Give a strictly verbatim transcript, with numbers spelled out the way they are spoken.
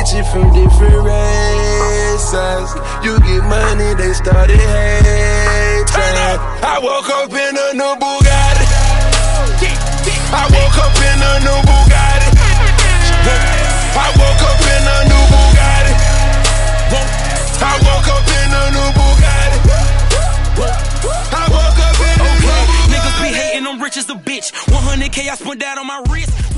bitches from different races. You get money, they started hating. I woke up in a new Bugatti. I woke up in a new Bugatti. I woke up in a new Bugatti. I woke up in a new Bugatti. I woke up in a new Bugatti. Niggas be hating, I'm rich as a bitch. one hundred K I spent that on my wrist.